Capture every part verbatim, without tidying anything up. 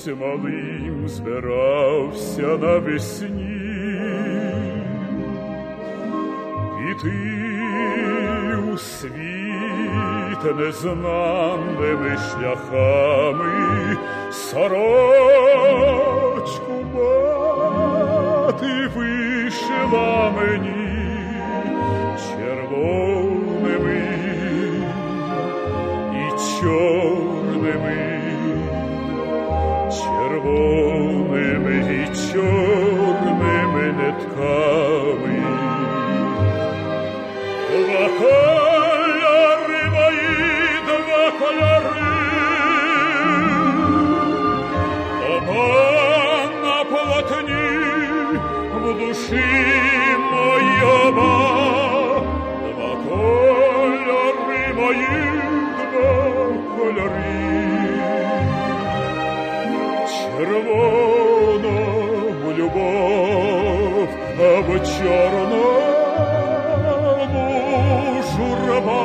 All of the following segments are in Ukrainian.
малим збирався навесні, піти у світ незнаними шляхами, сорочку мати вишила мені червоними і чорними, червоними і чорними нитками. Два кольори мої, два кольори, оба на полотні, в душі моїй оба. Два кольори мої, два кольори, червону любов, а в чорному журба.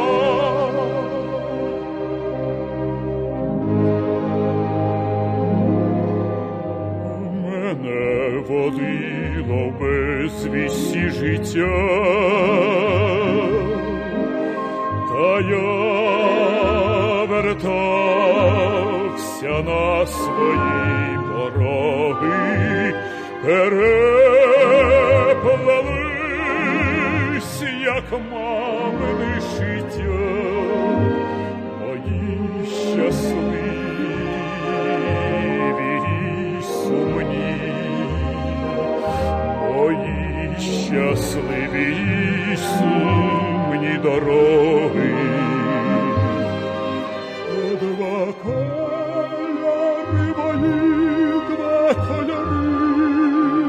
Мене водило в безвісті життя, та я вертався на свої пороги, переплелись, як мамини життя, мої щасливі й сумні, мої щасливі й сумні дороги. Два кольори мої, два кольори,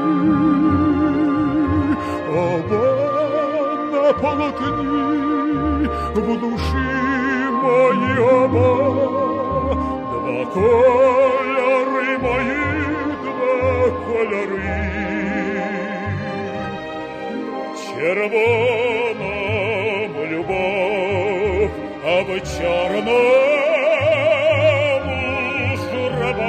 оба на полотні, в душі моїй оба. Два кольори мої, два кольори, червону любов, а в чорному журба.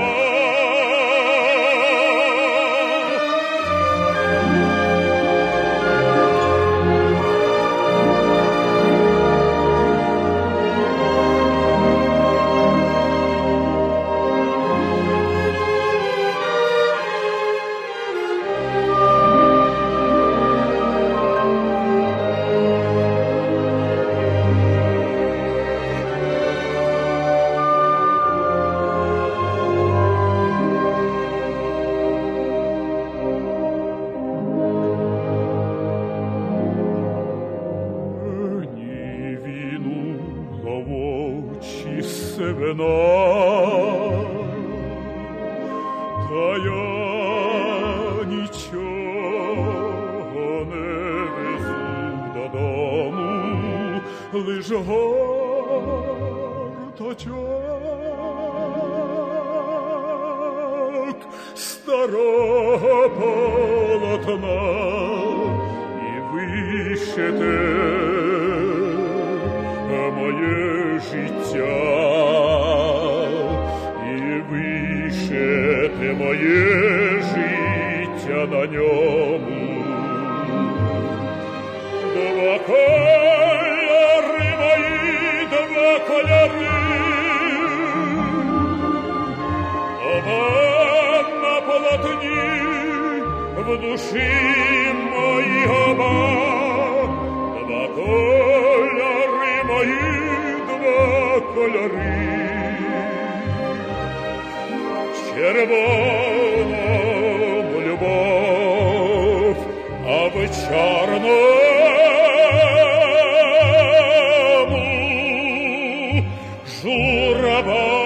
Вина, та я нічого не везу додому, лиш горточок старого полотна і вишите моє життя, і вишите моє життя на ньому. Два кольори мої, два кольори, оба на полотні, в душі моїй оба. Два кольори мої, два кольори, червону любов, а в чорному журба.